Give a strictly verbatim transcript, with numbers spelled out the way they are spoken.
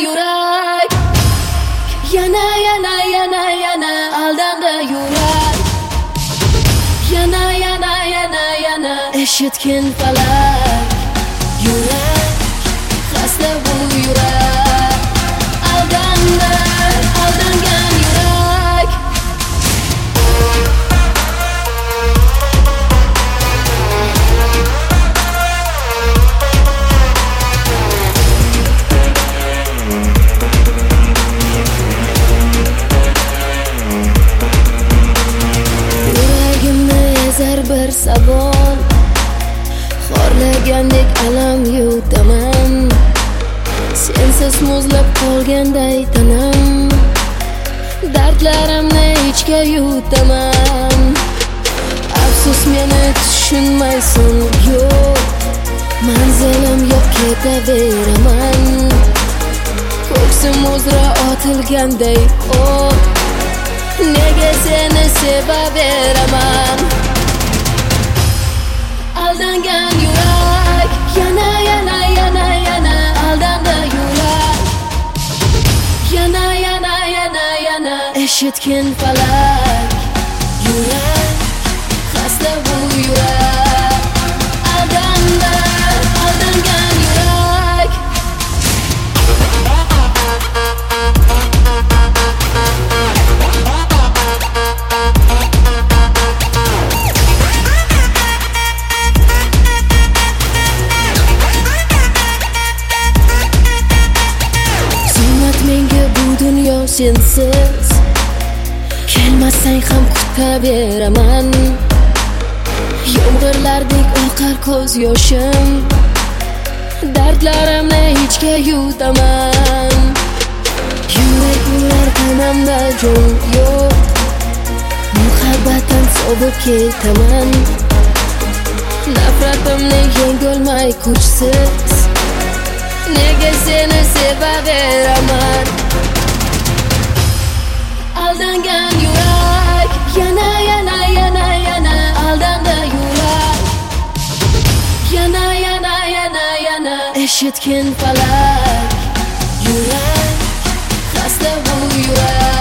yurak yana yana yana yana aldamda yurak yana yana yana yana eshitgin falak yurak xasta bu yurak aldamda aldangan yurak bir savol xorlagandek alam yutaman sensiz muzlab qolganday tanam dardlarimni ichga yutaman afsus meni tushunmaysan yo'q manzilim yo'q ketaveraman ko'ksim uzra otilganday oh nega seni sevaveraman aldangan yurak yana yana yana yana aldamda yurak yana yana yana yana eshitgin falak yurak xasta bu yurak aldamda aldangan yurak dunyo sensiz kelmasang ham kutaveraman yomg'irlardek oqar ko'z yoshim dardlarimni ichga yutaman yurak urar tanamda jon yo'q muhabbatdan sovib ketaman nafratimni yengolmay kuchsiz nega seni sevaveraman aldangan yurak yana yana yana yana aldamda yurak yana yana yana yana eshitgin falak yurak xasta bu yurak